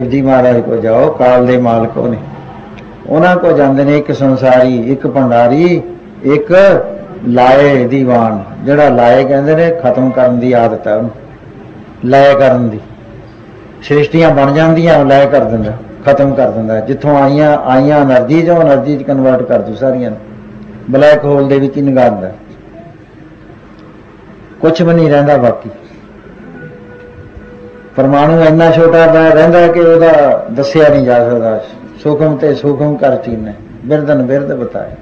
जी महाराज को जाओ, काल दे मालको ने उन्हां को जांदे ने, एक संसारी, एक भंडारी, एक लाए दीवान। जिहड़ा लाए कहंदे ने खत्म करन दी आदत है उहनूं, लय करन दी। सृष्टियां बन जांदियां, लय कर दिंदा, खत्म कर दिंदा। जिथों आईयां एनर्जी जो एनर्जी च कन्वर्ट कर दू सारियां, ब्लैक होल दे विच ही निगाह दिंदा, कुछ भी नहीं रहिंदा बाकी। परमाणु इन्ना छोटा रहिंदा कि उहदा दस्सिया नहीं जा सकदा। सूखम ते सूखम कर चीने, बिरदन बिरद बताए।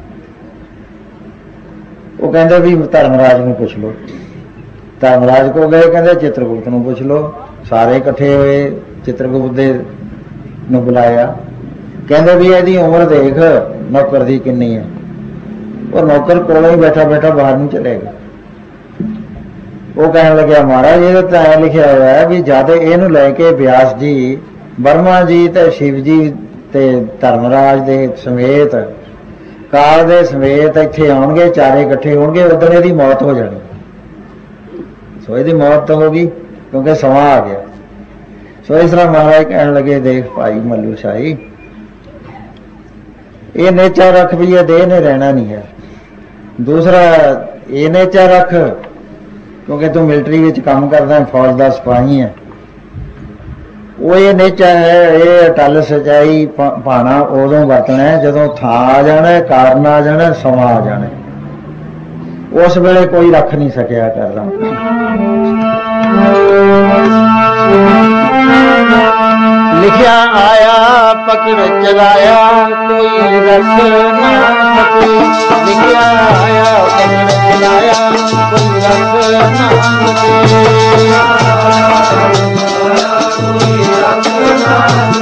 वो कहंदे भी धर्मराज नूं पुछ लो। धर्मराज को गए, कहंदे चित्रगुप्त नूं पुछ लो। सारे इकट्ठे होए, चित्रगुप्त दे नूं बुलाया। कहंदे भी इहदी उम्र देख नौकर दी किन्नी है। और नौकर कोलों ही बैठा बैठा बाहर नूं चले गया। वो कहने लगे महाराज ये तो ऐ लिखा हुआ है भी जद इहनूं लैके व्यास जी, ब्रह्मा जी ते शिव जी ते धर्मराज दे समेत, काल दे समेत इत्थे आउणगे, चारे इकट्ठे होणगे, उधर इहदी मौत हो जानी। सो इहदी मौत तो होगी क्योंकि समा आ गया। सो इस तरह महाराज कहने लगे देख भाई मल्लू शाही, ये नेचा रख भी ये देह ने रहना नहीं है। दूसरा ये नेचा रख क्योंकि तू मिलिटरी विच काम करदा है, फौज का सिपाही है। वो ये नेचा है, ये अटल सच्चाई पाना उदों वरतना है जदों थां आ जाना है, कारण आ जाना है, समा आ जाना है। उस वेले कोई रख नहीं सकिया करदा। लिखिया आया पकड़ चलाया कोई रख ना सके। लिखिया आया पकड़ चलाया कोई रख ना सके। कोई रख ना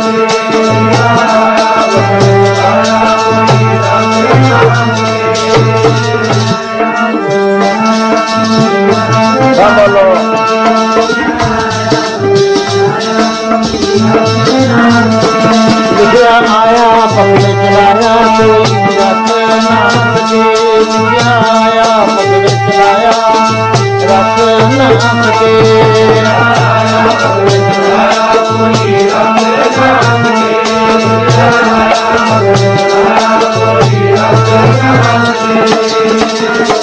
सके। बोलो लिखिया आया पकड़ चलाया कोई रख ना सके। लिखिया आया पकड़ चलाया रख ना सके। आया पकड़ चलाया कोई रख ना सके। आया पकड़ चलाया कोई रख ना सके।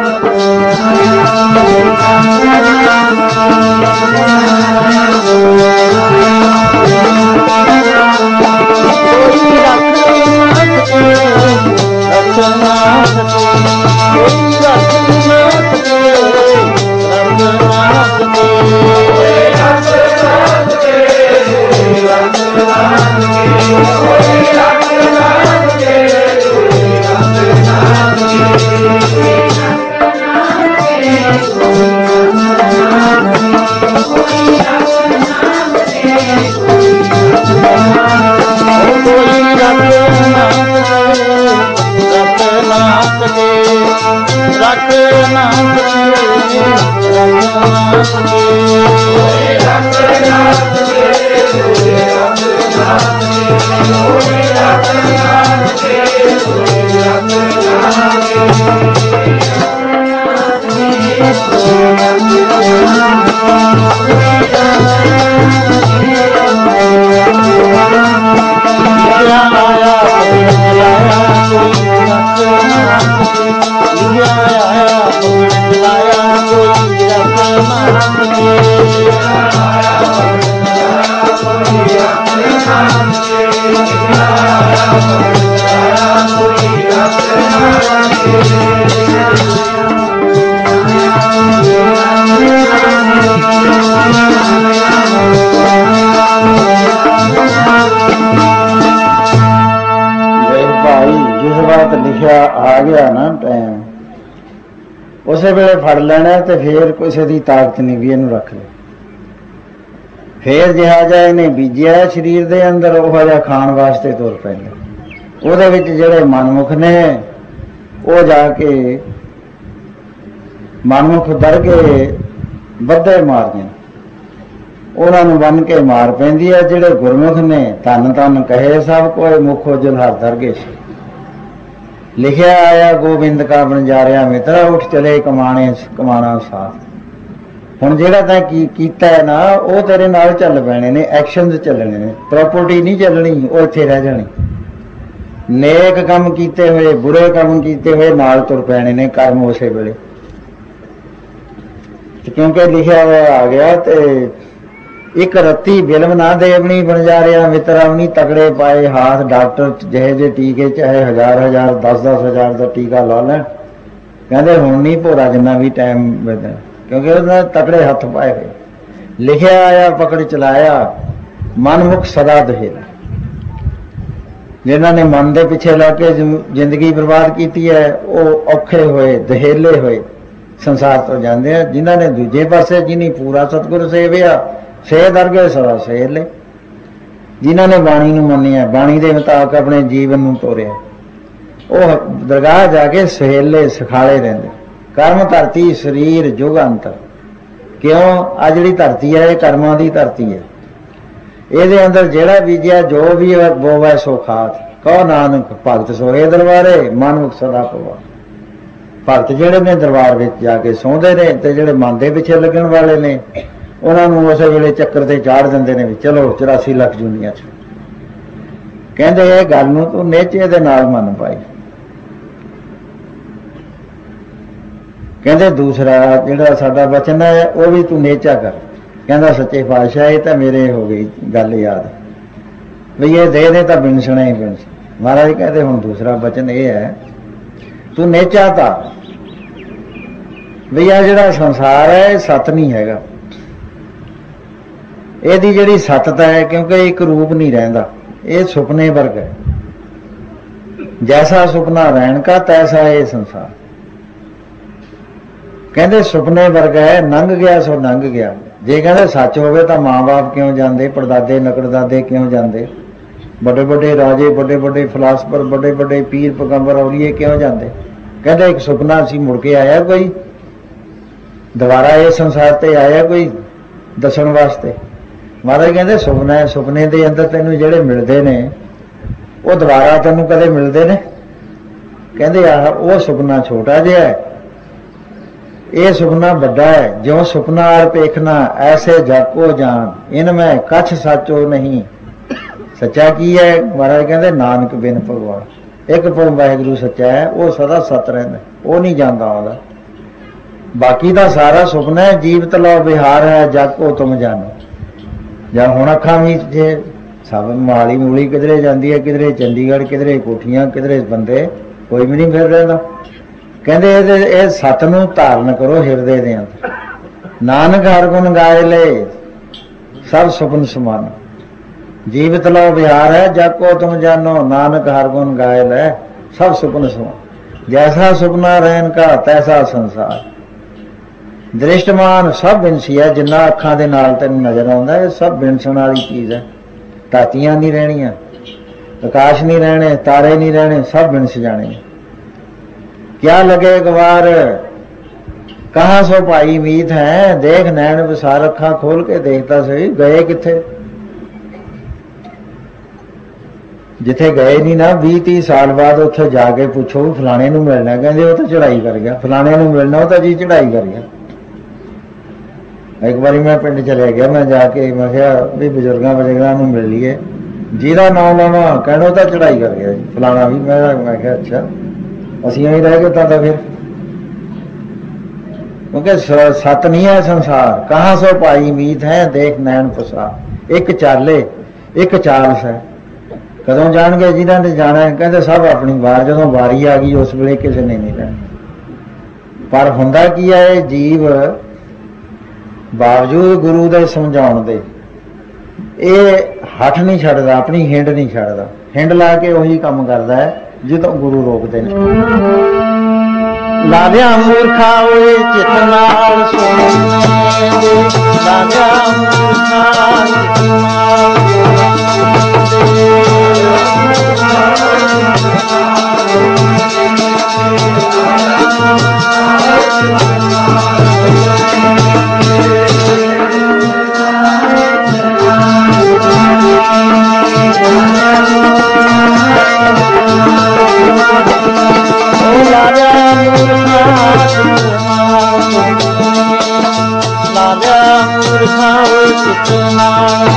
लिखिया आ गया ना टाइम, उस वेले फड़ लेना तो फिर किसी की ताकत नहीं भी इनू रख ले। फिर जिहा जा इन्हें बीजिया शरीर के अंदर उहो जिहा खाण वास्ते तुर पैंदा। उहदे विच जिहड़े मनमुख ने वो जाके मनमुख दर के बद्धे मारदे, उन्होंने बन के मार पैंदी है। जिहड़े गुरमुख ने धन धन कहे सब कोई मुखो जुलहर दरगे। लिखिया आया गोबिंद का बंजारिया मित्रा उठ चले कमाने कमाना साथ। ਹੁਣ ਜਿਹੜਾ ਤੈं ਕੀਤਾ ਹੈ ना वो तेरे नाल चल पैने ने, एक्शन चलने ने, प्रॉपर्टी नहीं चलनी, वो इत्थे रह जानी। नेक काम कीते हुए बुरे काम कीते हुए नाल तुर पैने ने कर्म उसे वेले, क्योंकि लिखा हुआ आ गया। तो एक रत्ती बिलम ना देवनी बन जा रहा मित्रावनी, तगड़े पाए हाथ डॉक्टर जहे जे टीके चाहे 1000 10 हज़ार का टीका ला लैन, कहते हुण नहीं भोरा जिन्ना भी टाइम बदना, क्योंकि उन्होंने तगड़े हथ पाए हुए। लिखिया आया पकड़ चलाया मनमुख सदा दहेला, जिन्होंने मन के पिछे लग के जिंदगी बर्बाद की है वो औखे हुए दहेले हुए संसार तो जाते हैं। जिन्होंने दूजे पासे जिन्हें पूरा सतगुर सेविया ਸੇ ਦਰਗੇ ਸਦਾ ਸੇਲੇ, जिन्हों ने बाणी नूं मन्निया बाणी के मुताबिक अपने जीवन नूं तोरिया, वो दरगाह जाके सहेले सिखाले रहंदे। कर्म धरती शरीर जुग अंतर, क्यों आ जिहड़ी धरती है ये कर्मां दी धरती है, ये अंदर जेड़ा बीजिया जो भी बोवै सो खात, कहो नानक भगत सोए दरबारे मन मुख सदा पवा। भगत जेड़े ने दरबार विच जाके सौंदे ने ते जेड़े मन दे पिछे लगन वाले ने उन्होंने उस वेले चक्कर से चाड़ देंगे ने, चलो 84 लाख दुनिया च। कहते ये गल नूं तू नेचे दे नाल मन पाई। कहते दूसरा जिहड़ा साडा वचन है वह भी तू नेचा कर। कहता सच्चे पातशाह ये तो मेरे हो गई गल याद भी ये दे तो बिनसना ही बिनस। महाराज कहते हुण दूसरा वचन ये है तू नेचा था भी आ जिहड़ा संसार है सत नहीं हैगा, ਇਹਦੀ ਜਿਹੜੀ ਸੱਤਤਾ है क्योंकि एक रूप नहीं रहिंदा, ये सुपने वर्ग है। जैसा सुपना रहन का तैसा ये संसार। कहते सुपने वर्ग है, नंग गया सो नंग गया। जे कहते सच होवे तो माँ बाप क्यों जाते, परदादे नकड़दादे क्यों जाते, बड़े बड़े राजे बड़े बड़े फिलासफर बड़े बड़े पीर पैगंबर औलिए क्यों जाते। कहते एक सुपना सी मुड़ के आया कोई दोबारा ये संसार ते आया कोई दसन वास्ते। महाराज कहते सुपना है, सुपने के अंदर तेन जेड़े मिलते ने वो दोबारा तेन कदे मिलते ने। कहते आह वो सुपना छोटा जिहा है, ये सुपना बड़ा है। जो सुपना आर पेखना ऐसे जाको जान, इनमें कछ सचो नहीं। सच्चा की है महाराज कहते नानक बिन भगवान। एक वाहिगुरू सच्चा है, वो सदा सत रहिंदा, वो नहीं जाता आता। बाकी का सारा सुपना है, जीवत लो विहार है जाको तुम जानो। ਜਾਂ ਹੁਣ ਅੱਖਾਂ ਵੀ ਜੇ ਸਭ ਮਾਲੀ ਮੂਲੀ ਕਿਧਰੇ ਜਾਂਦੀ ਹੈ, ਕਿਧਰੇ ਚੰਡੀਗੜ੍ਹ, ਕਿਧਰੇ ਕੋਠੀਆਂ, ਕਿਧਰੇ ਬੰਦੇ, ਕੋਈ ਵੀ ਨਹੀਂ ਫਿਰ ਰਹਿੰਦਾ। ਕਹਿੰਦੇ ਇਹ ਸੱਤ ਨੂੰ ਧਾਰਨ ਕਰੋ ਹਿਰਦੇ ਦੇ ਅੰਦਰ। ਨਾਨਕ ਹਰਿ ਗੁਣ ਗਾਏ ਲੈ ਸਭ ਸੁਪਨ ਸਮਾਨ, ਜੀਵਤ ਲੋ ਵਿਹਾਰ ਹੈ ਜਾਕੋ ਤੁਮ ਜਾਨੋ। ਨਾਨਕ ਹਰਿ ਗੁਣ ਗਾਏ ਲੈ ਸਭ ਸੁਪਨ ਸਮਾਨ, ਜੈਸਾ ਸੁਪਨਾ ਰਹਿਣ ਕਾ ਤੈਸਾ ਸੰਸਾਰ। दृष्टमान सब बिनसी है, जिन्ना अखां दे नाल तैनूं नज़र आउंदा है सब बिनसन वाली चीज़ है। धातियां नहीं रहनियां, आकाश नहीं रहने, तारे नहीं रहने, सब बिनस जाने। क्या लगे गवार कहाँ सो भाई मीत है, देख नैन विसार अखां खोल के देखता सही गए किथे। जिथे गए नहीं ना 20-30 साल बाद उत्थे जाके पूछो भी फलाने नूं मिलना, कहंदे वो तो चढ़ाई कर गया। फलाने नूं मिलना वो तो जी चढ़ाई कर गया। एक बारी मैं पिंड चले गया, मैं जाके मैं क्या भी बजुर्गों नूं मिल लीए, जिहदा नाम लावा कहना तो चढ़ाई कर गया फलाना भी। मैं क्या अच्छा असीं ही रह गए तो फिर, क्योंकि सत नहीं है संसार। कहाँ सो पाई मीत है देख नैन फसा। एक चाले एक चालस है, कदों जाणगे जिन्हां ने जाना है। कहते सब अपनी वार, जदों वारी आ गई उस वेले किसी ने नहीं रहना। पर हुंदा की है जीव बावजूद गुरु दे समझाउण दे ये हठ नहीं छड्डदा, अपनी हिंड नहीं छड्डदा। हिंड ला के उही काम करदा है ਜਦੋਂ गुरु रोकते हैं। लालिया मूर्खा होए चित नाल सुने, लालिया मूर्खा चित ਖਾਵੇ ਚਿਤ ਨਾਲ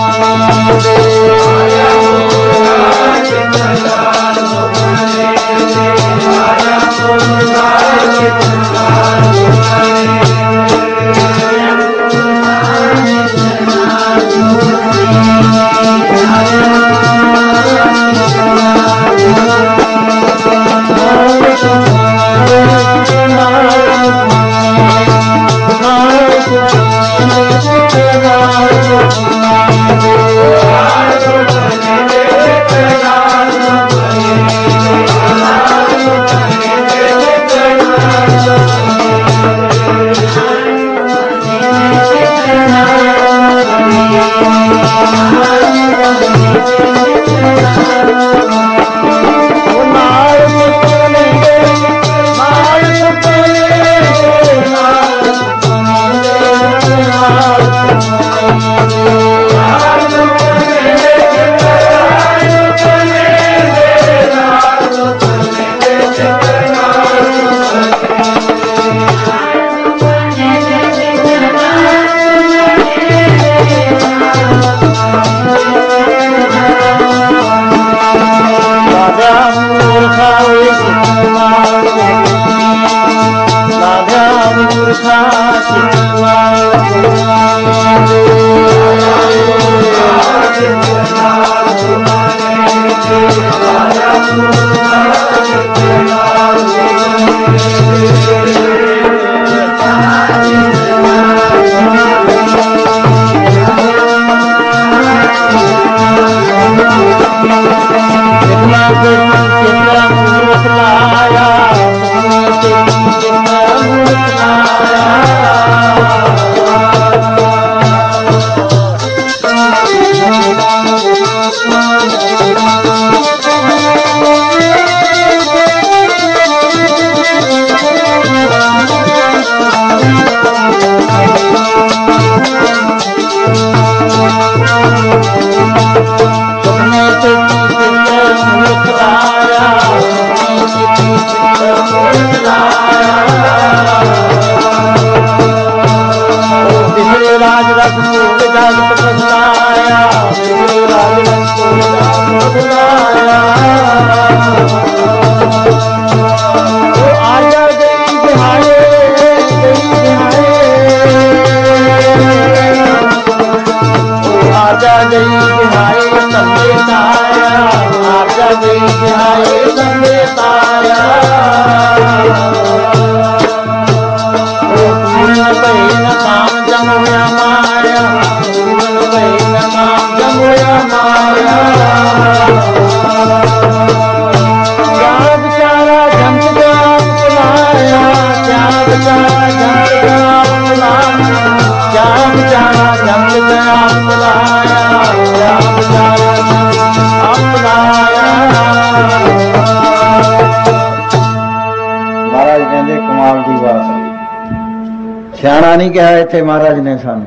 ਸਿਆਣਾ ਨਹੀਂ ਕਿਹਾ ਇੱਥੇ ਮਹਾਰਾਜ ਨੇ ਸਾਨੂੰ,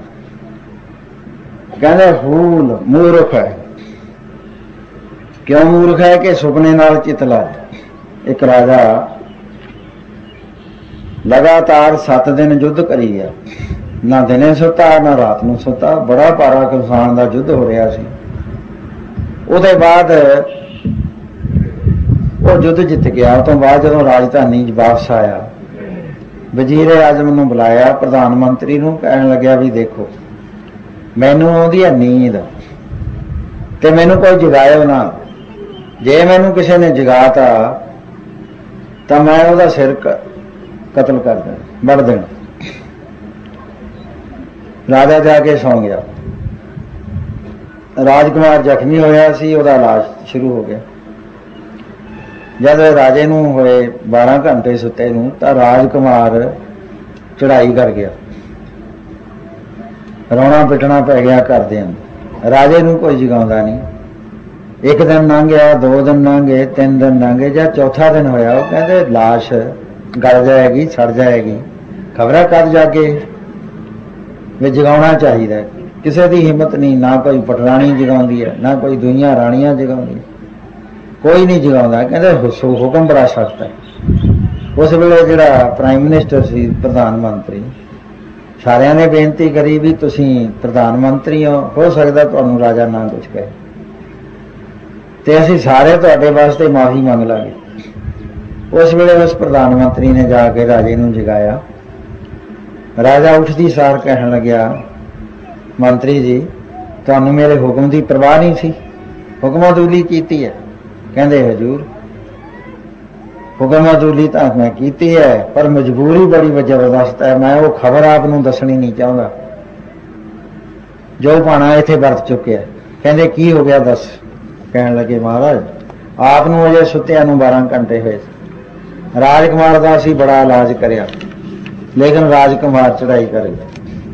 ਕਹਿੰਦੇ ਫੂਲ ਮੂਰਖ ਹੈ। ਕਿਉਂ ਮੂਰਖ ਹੈ ਕਿ ਸੁਪਨੇ ਨਾਲ ਚਿੱਤ ਲੱਗ। ਇੱਕ ਰਾਜਾ ਲਗਾਤਾਰ 7 ਦਿਨ ਯੁੱਧ ਕਰੀ ਗਿਆ, ਨਾ ਦਿਨੇ ਸੁੱਤਾ ਨਾ ਰਾਤ ਨੂੰ ਸੁੱਤਾ। ਬੜਾ ਭਾਰਾ ਕਿਸਾਨ ਦਾ ਯੁੱਧ ਹੋ ਰਿਹਾ ਸੀ। ਉਹਦੇ ਬਾਅਦ ਉਹ ਯੁੱਧ ਜਿੱਤ ਗਿਆ। ਉਹ ਤੋਂ ਬਾਅਦ ਜਦੋਂ ਰਾਜਧਾਨੀ 'ਚ ਵਾਪਸ ਆਇਆ, ਵਜ਼ੀਰ ਆਜ਼ਮ ਨੂੰ ਬੁਲਾਇਆ, ਪ੍ਰਧਾਨ ਮੰਤਰੀ ਨੂੰ, ਕਹਿਣ ਲੱਗਿਆ ਵੀ ਦੇਖੋ ਮੈਨੂੰ ਆਉਂਦੀ ਹੈ ਨੀਂਦ ਤੇ ਮੈਨੂੰ ਕੋਈ ਜਗਾਇਓ ਨਾ। ਜੇ ਮੈਨੂੰ ਕਿਸੇ ਨੇ ਜਗਾਤਾ ਤਾਂ ਮੈਂ ਉਹਦਾ ਸਿਰ ਕਤਲ ਕਰ ਦੇਣਾ, ਵੱਢ ਦੇਣਾ। ਰਾਜਾ ਜਾ ਕੇ ਸੌਂ ਗਿਆ। ਰਾਜਕੁਮਾਰ ਜ਼ਖਮੀ ਹੋਇਆ ਸੀ, ਉਹਦਾ ਇਲਾਜ ਸ਼ੁਰੂ ਹੋ ਗਿਆ। ਜਦ ਰਾਜੇ ਨੂੰ ਹੋਏ 12 ਘੰਟੇ ਸੁੱਤੇ ਨੂੰ ਤਾਂ ਰਾਜਕੁਮਾਰ ਚੜਾਈ ਕਰ ਗਿਆ, ਰੋਣਾ ਪਿੱਟਣਾ ਪੈ ਗਿਆ ਘਰ ਦੇ ਅੰਦਰ। ਰਾਜੇ ਨੂੰ ਕੋਈ ਜਗਾਉਂਦਾ ਨਹੀਂ। ਇੱਕ ਦਿਨ ਲੰਘ ਗਿਆ, 2 ਦਿਨ ਲੰਘ ਗਏ, 3 ਦਿਨ ਲੰਘ ਗਏ। ਜਦ ਚੌਥਾ ਦਿਨ ਹੋਇਆ ਉਹ ਕਹਿੰਦੇ ਲਾਸ਼ ਗਲ ਜਾਏਗੀ, ਸੜ ਜਾਏਗੀ, ਖਬਰਾਂ ਕਦ ਜਾਗੇ। ਵੀ ਜਗਾਉਣਾ ਚਾਹੀਦਾ। ਕਿਸੇ ਦੀ ਹਿੰਮਤ ਨਹੀਂ, ਨਾ ਕੋਈ ਪਟਰਾਣੀ ਜਗਾਉਂਦੀ ਹੈ, ਨਾ ਕੋਈ ਦੁਨੀਆਂ ਰਾਣੀਆਂ ਜਗਾਉਂਦੀ, ਕੋਈ ਨਹੀਂ ਜਗਾਉਂਦਾ। ਕਹਿੰਦੇ ਹੁਕਮ ਬੜਾ ਸਖਤ ਹੈ। ਉਸ ਵੇਲੇ ਜਿਹੜਾ ਪ੍ਰਾਈਮ ਮਿਨਿਸਟਰ ਸੀ, ਪ੍ਰਧਾਨ ਮੰਤਰੀ ਸਾਰਿਆਂ ने बेनती करी भी तुसीं प्रधान मंत्री हो सकदा तुहानूं राजा ना कुछ कहे ते असीं सारे तुहाडे वास्ते माफ़ी मंग लांगे। उस वेले उस प्रधान मंत्री ने जाके राजे नूं जगाया। राजा उठदी सार कहण लग्या, मंत्री जी तुहानूं मेरे हुक्म की परवाह नहीं सी, हुक्म अदूली कीती है। कहंदे हजूर हुक्म अदूली तो मैं की है, पर मजबूरी बड़ी जबरदस्त है, मैं वो खबर आपनूं दसनी नहीं चाहता जो भाणा इत्थे वरत चुके। कहंदे की हो गया दस। कहण लगे महाराज आपनूं अजे सुत्तिआं नूं 12 घंटे होए, राजकुमार दा असीं बड़ा इलाज करिया लेकिन राजकुमार चढ़ाई कर गया।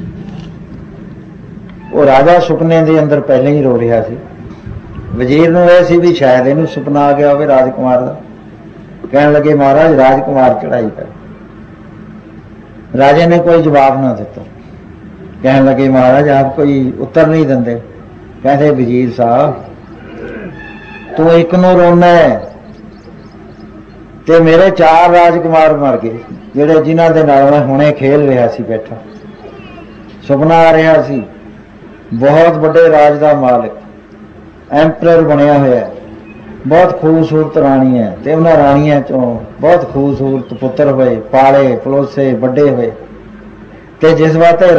वो राजा सुपने दे अंदर पहले ही रो रहा सी। वजीर नूं यह सी भी शायद इहनूं सुपना आ गया होवे राजकुमार दा। कहने लगे महाराज राजकुमार चढ़ाई कर। राजे ने कोई जवाब ना दिता। कहने लगे महाराज आप कोई उत्तर नहीं देंदे। कहते वजीर साहब तू एक नूं रोना है ते मेरे 4 राजकुमार मर गए जिहड़े जिन्हां दे नाल मैं हुणे खेल रहा सी, बैठा सुपना आ रहा सी। बहुत बड़े राज का मालिक एंपरर बनया होया है, बहुत खूबसूरत राणी है ते उन्हां राणियां चों बहुत खूबसूरत पुत्र होए, पाले पलोसे बड़े होए ते जिस वास्ते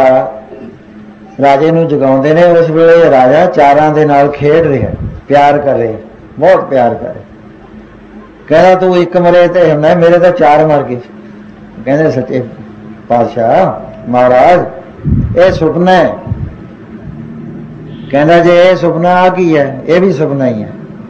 राजे नूं जगाउंदे ने उस वेले राजा 4 दे नाल खेड रहा, प्यार कर रहे, बहुत प्यार कर रहे। कहना तू एक मरे ते मैं मेरे तो 4 मर गए। कहते सच्चे पातशाह महाराज ये सुपना है। कहना जे ये सुपना आ की है, ये भी सुपना ही है।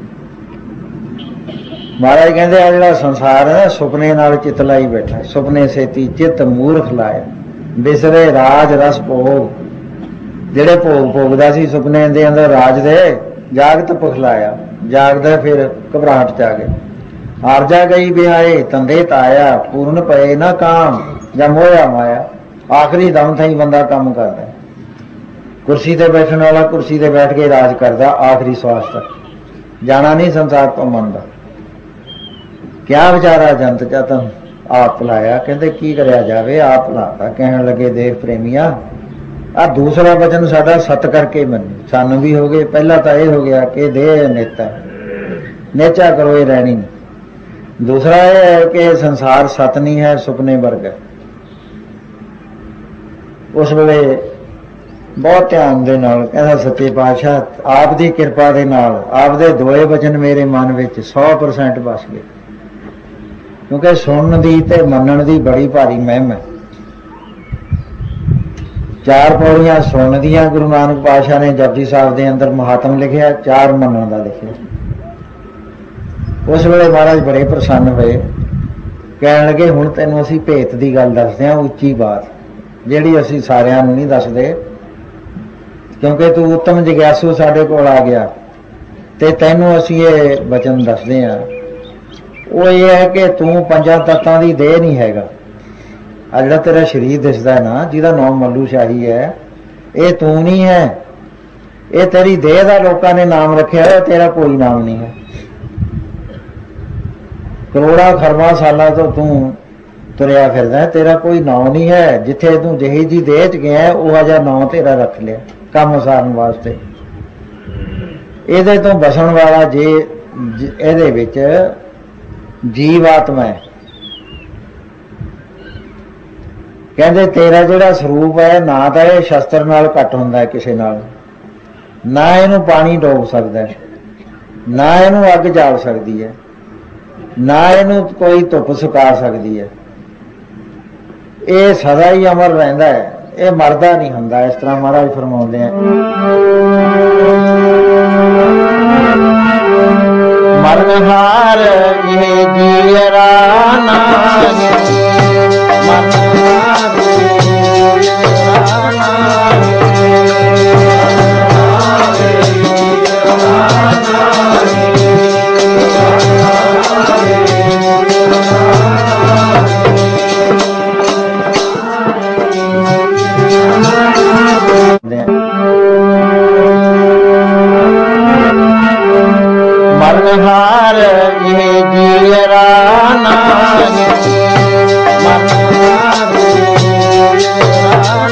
महाराज कहते आ जिहड़ा संसार है सुपने नाल चित लाई बैठा, सुपने सेती चित मूर्ख लाया, बिसरे राज रस भोग। जिहड़े भोग भोगदा सी सुपने दे अंदर राज दे, जागत पुखलाया, जागदा फिर घबराहट च आ गए। आरजा गई बिहाए तंदे ताया, पूर्ण पए ना काम या मोया माया। आखिरी दम थई बंदा काम करता है, कुर्सी ते बैठने वाला कुर्सी ते बैठ के राज करता आखिरी श्वास तक, जाना नहीं संसार तो मनदा। क्या बेचारा जंत चतन आप भुलाया। कहते की करया जावे आप भुलाता। कहने लगे देव प्रेमिया आ दूसरा वचन साडा सत करके मनी, सानू भी हो गए। पहला तो यह हो गया कि देह नेता नेचा करो ये रहनी नहीं। दूसरा यह है कि संसार सत नहीं है, सुपने वर्ग है। उस वेले बहुत ध्यान दे नाल कहता सच्चे पातशाह आप दी किरपा दे नाल आप दे दोए वचन मेरे मन विच 100% बस गए, क्योंकि सुनन दी ते मनन दी बड़ी भारी महिम है। 4 पौड़ियां सुनन दियां गुरु नानक पातशाह ने जपजी साहब दे अंदर महात्म लिखिया, 4 मनन दा लिखिया। उस वेले महाराज बड़े प्रसन्न हुए, कहन लगे हुण तैनूं असीं भेत दी गल दसदे हां, उच्ची बात जिहड़ी असीं सारिआं नूं नहीं दसदे, क्योंकि तू उत्तम जिग्यासू साडे कोल आ गया ते तैनूं असीं ये वचन दसदे हां। वो ये है कि तू 5 तत्तां दी देह नहीं हैगा। आ जिहड़ा तेरा शरीर दिसदा है ना, जिहदा नाम मल्लू शाही है, ये तू नहीं है, ये तेरी देह दा लोकां ने नाम रखिआ है, तेरा कोई नाम नहीं है। करोड़ा खरबा साल तो तू तुरया फिरदा है, तेरा कोई नाम नहीं है। जिथे तू जही जी देह च गया वह जिहा नाम तेरा रख लिया काम सारन वास्ते। इहदे तो बसन वाला जे इहदे विच जीव आत्मा है। कहंदे तेरा जिहड़ा स्वरूप है ना तो यह शस्त्र नाल घट हुंदा है किसे नाल, ना इहनूं पानी डोब सकदा है, ना इहनूं अग जाल सकदी है, ना इहनूं कोई धुप सुका सकदी है। ये सदा ही अमर रहिंदा है, ये मरदा नहीं हुंदा। इस तरह महाराज फरमाउंदे हैं, मरनहार ये जीरा नागे, मरनहार ये जीरा नागे, मरनहार ये जीरा नागे, मरनहार ये जीरा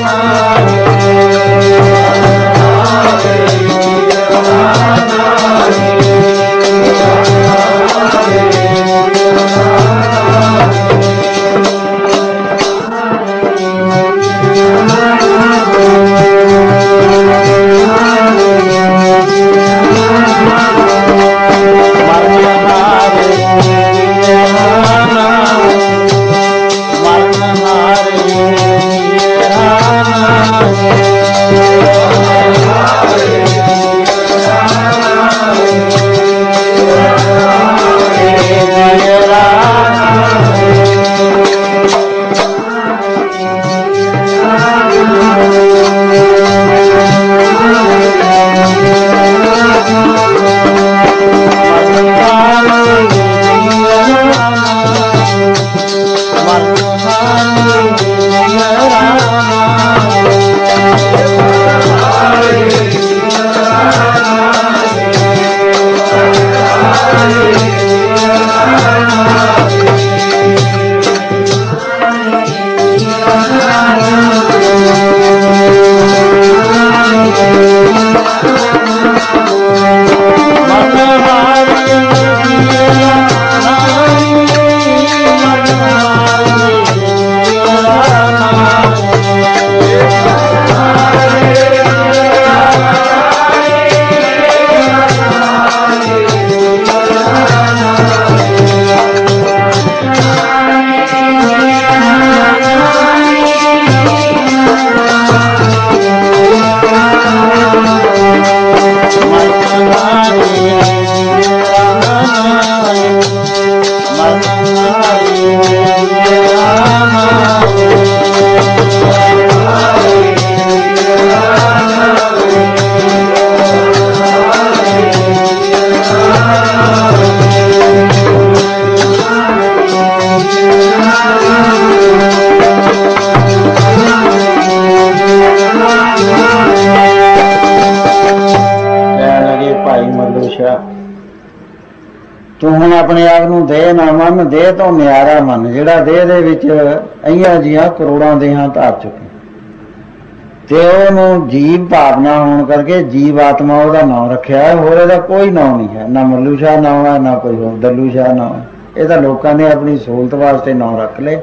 ਭਾਈ ਮੱਲੂ ਸ਼ਾਹ, ਤੂੰ ਹੁਣ ਆਪਣੇ ਆਪ ਨੂੰ ਦੇਹ ਨਾ ਮੰਨ, ਦੇਹ ਤੋਂ ਨਿਆਰਾ ਮੰਨ, ਜਿਹੜਾ ਦੇਹ ਦੇ ਵਿੱਚ ਅਈਆਂ ਜੀਆਂ ਕਰੋੜਾਂ ਦੇਹਾਂ ਧਾਰ ਚੁੱਕੇ, ਤੇ ਉਹਨੂੰ ਜੀਵ ਭਾਵਨਾ ਹੋਣ ਕਰਕੇ ਜੀਵ ਆਤਮਾ ਉਹਦਾ ਨਾਮ ਰੱਖਿਆ। ਹੋਰ ਇਹਦਾ ਕੋਈ ਨਾਮ ਨਹੀਂ ਹੈ, ਨਾ ਮੱਲੂ ਸ਼ਾਹ ਨਾਮ ਹੈ, ਨਾ ਕੋਈ ਹੋਰ ਦੱਲੂ ਸ਼ਾਹ ਨਾਮ ਹੈ। ਇਹ ਤਾਂ ਲੋਕਾਂ ਨੇ ਆਪਣੀ ਸਹੂਲਤ ਵਾਸਤੇ ਨਾਮ ਰੱਖ ਲਏ।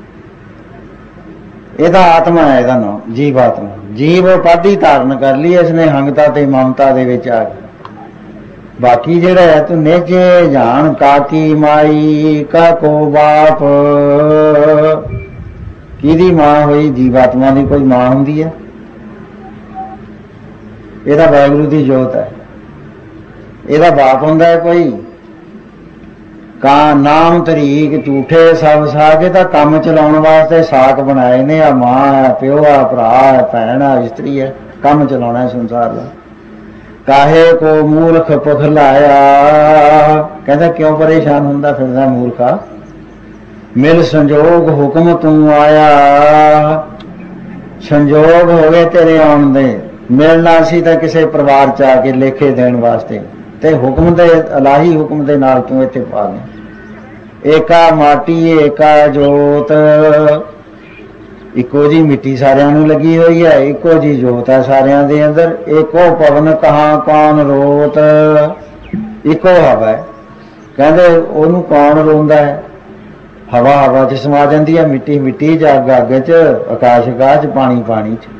ਇਹਦਾ ਆਤਮਾ ਹੈ, ਇਹਦਾ ਨਾਮ ਜੀਵ ਆਤਮਾ। ਜੀਵ ਉਪਾਧੀ ਧਾਰਨ ਕਰ ਲਈ ਇਸਨੇ ਹੰਗਤਾ ਤੇ ਮਮਤਾ ਦੇ ਵਿੱਚ ਆ ਕੇ। ਬਾਕੀ ਜਿਹੜਾ ਹੈ ਤੂੰ ਨੇਜੇ ਜਾਣ ਕਾਕੀ ਮਾਈ ਕਾਕੋ ਬਾਪ, ਕਿਹਦੀ ਮਾਂ ਹੋਈ? ਜੀਵਾਤਮਾ ਦੀ ਕੋਈ ਮਾਂ ਹੁੰਦੀ ਹੈ? ਇਹਦਾ ਵਾਹਿਗੁਰੂ ਦੀ ਜੋਤ ਹੈ। ਇਹਦਾ ਬਾਪ ਹੁੰਦਾ ਹੈ ਕੋਈ? ਕਾ ਨਾਮ ਤਰੀਕ ਝੂਠੇ ਸਭ ਸਾਕੇ, ਤਾਂ ਕੰਮ ਚਲਾਉਣ ਵਾਸਤੇ ਸਾਕ ਬਣਾਏ ਨੇ। ਆ ਮਾਂ ਹੈ, ਪਿਓ ਆ, ਭਰਾ ਹੈ, ਭੈਣ ਆ, ਇਸਤਰੀ ਹੈ, ਕੰਮ ਚਲਾਉਣਾ ਸੰਸਾਰ ਦਾ। ਕਾਹੇ ਕੋ ਮੂਰਖ ਪੁਖਲਾਇਆ, ਕਹਿੰਦਾ ਕਿਉਂ ਪਰੇਸ਼ਾਨ ਹੁੰਦਾ ਫਿਰਦਾ ਮੂਰਖਾ? ਮਿਲ ਸੰਜੋਗ ਹੁਕਮ ਤੂੰ ਆਇਆ, ਸੰਜੋਗ ਹੋ ਗਏ ਤੇਰੇ ਆਉਣ ਦੇ। ਮਿਲਣਾ ਸੀ ਤਾਂ ਕਿਸੇ ਪਰਿਵਾਰ ਚ ਆ ਕੇ ਲੇਖੇ ਦੇਣ ਵਾਸਤੇ, ਤੇ ਹੁਕਮ ਦੇ ਇਲਾਹੀ ਹੁਕਮ ਦੇ ਨਾਲ ਤੂੰ ਇੱਥੇ ਪਾ ਗਿਆ। ਏਕਾ ਮਾਟੀ ਏਕਾ ਜੋਤ, ਇੱਕੋ ਜੀ ਮਿੱਟੀ ਸਾਰਿਆਂ ਨੂੰ ਲੱਗੀ ਹੋਈ ਹੈ, ਇੱਕੋ ਜੀ ਜੋਤ ਹੈ ਸਾਰਿਆਂ ਦੇ ਅੰਦਰ। ਏਕੋ ਪਵਨ ਕਹਾਂ ਕੌਣ ਰੋਤ, ਇੱਕੋ ਹਵਾ ਹੈ। ਕਹਿੰਦੇ ਉਹਨੂੰ ਕੌਣ ਰੋਂਦਾ ਹੈ? ਹਵਾ ਹਵਾ 'ਚ ਸਮਾ ਜਾਂਦੀ ਹੈ, ਮਿੱਟੀ ਮਿੱਟੀ 'ਚ, ਅੱਗ ਅੱਗ 'ਚ, ਆਕਾਸ਼ ਆਕਾਸ਼ 'ਚ, ਪਾਣੀ ਪਾਣੀ 'ਚ।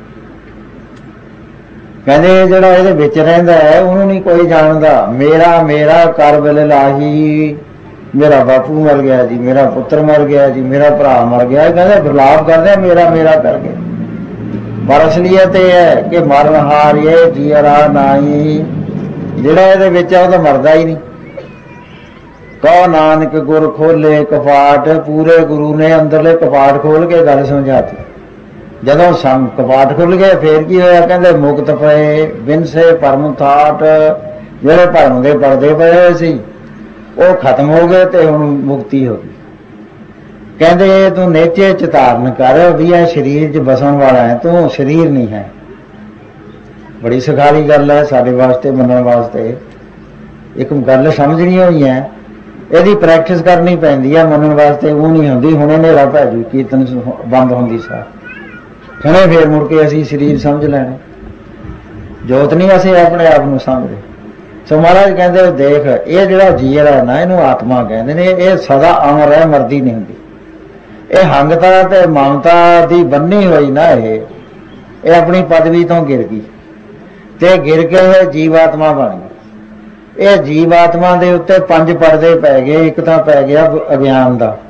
ਕਹਿੰਦੇ ਜਿਹੜਾ ਇਹਦੇ ਵਿੱਚ ਰਹਿੰਦਾ ਹੈ ਉਹਨੂੰ ਨਹੀਂ ਕੋਈ ਜਾਣਦਾ। ਮੇਰਾ ਮੇਰਾ ਕਰ ਬਿਲ ਲਾਹੀ, ਮੇਰਾ ਬਾਪੂ ਮਰ ਗਿਆ ਜੀ, ਮੇਰਾ ਪੁੱਤਰ ਮਰ ਗਿਆ ਜੀ, ਮੇਰਾ ਭਰਾ ਮਰ ਗਿਆ। ਕਹਿੰਦੇ ਵਿਰਲਾਪ ਕਰਦੇ ਮੇਰਾ ਮੇਰਾ ਕਰਕੇ। ਪਰ ਅਸਲੀਅਤ ਇਹ ਹੈ ਕਿ ਮਰਨ ਹਾਰੀਏ ਜੀਰਾ ਨਾਹੀ, ਜਿਹੜਾ ਇਹਦੇ ਵਿੱਚ ਹੈ ਉਹ ਤਾਂ ਮਰਦਾ ਹੀ ਨਹੀਂ। ਕਹੋ ਨਾਨਕ ਗੁਰ ਖੋਲੇ ਕਪਾਟ, ਪੂਰੇ ਗੁਰੂ ਨੇ ਅੰਦਰਲੇ ਕਪਾਟ ਖੋਲ ਕੇ ਗੱਲ ਸਮਝਾਤੀ। ਜਦੋਂ ਕਪਾਟ ਖੁੱਲ ਗਏ ਫੇਰ ਕੀ ਹੋਇਆ? ਕਹਿੰਦੇ ਮੁਕਤ ਪਏ ਬਿਨਸੇ ਭਰਮ ਥਾਟ, ਜਿਹੜੇ ਭਰਮ ਦੇ ਪਰਦੇ ਪਏ ਹੋਏ ਸੀ ਉਹ ਖਤਮ ਹੋ ਗਏ ਤੇ ਹੁਣ ਮੁਕਤੀ ਹੋ ਗਈ। ਕਹਿੰਦੇ ਤੂੰ ਨੇਚੇ ਚ ਧਾਰਨ ਕਰ ਵੀ ਇਹ ਸਰੀਰ 'ਚ ਬਸਣ ਵਾਲਾ ਹੈ, ਤੂੰ ਸਰੀਰ ਨਹੀਂ ਹੈ। ਬੜੀ ਸਖਾਲੀ ਗੱਲ ਹੈ ਸਾਡੇ ਵਾਸਤੇ, ਮੰਨਣ ਵਾਸਤੇ। ਇੱਕ ਗੱਲ ਸਮਝਣੀ ਹੋਈ ਹੈ, ਇਹਦੀ ਪ੍ਰੈਕਟਿਸ ਕਰਨੀ ਪੈਂਦੀ ਹੈ ਮੰਨਣ ਵਾਸਤੇ। ਉਹ ਨਹੀਂ ਹੁੰਦੀ ਹੁਣੇ ਹਨੇਰਾ ਪੈ ਜੂ ਕੀਰਤਨ ਬੰਦ ਹੁੰਦੀ ਸਾਰ, ਹੁਣੇ ਫੇਰ ਮੁੜ ਕੇ ਅਸੀਂ ਸਰੀਰ ਸਮਝ ਲੈਣਾ। ਜੋਤ ਨਹੀਂ ਅਸੀਂ ਆਪਣੇ ਆਪ ਨੂੰ ਸਮਝਦੇ। ਸੋ ਮਹਾਰਾਜ ਕਹਿੰਦੇ ਦੇਖ, ਇਹ ਜਿਹੜਾ ਜੀਵ ਹੈ ਨਾ, ਇਹਨੂੰ ਆਤਮਾ ਕਹਿੰਦੇ ਨੇ। ਇਹ ਸਦਾ ਅਮਰ ਹੈ, ਮਰਦੀ ਨਹੀਂ ਹੁੰਦੀ। ਇਹ ਹੰਗਤਾ ਤੇ ਮਮਤਾ ਦੀ ਬੰਨੀ ਹੋਈ ਨਾ, ਇਹ ਆਪਣੀ ਪਦਵੀ ਤੋਂ ਗਿਰ ਗਈ ਤੇ ਗਿਰ ਕੇ ਇਹ ਜੀਵਾਤਮਾ ਬਣ ਗਈ। ਇਹ ਜੀਵਾਤਮਾ ਦੇ ਉੱਤੇ 5 ਪਰਦੇ ਪੈ ਗਏ। ਇੱਕ ਤਾਂ ਪੈ ਗਿਆ ਅਗਿਆਨ ਦਾ,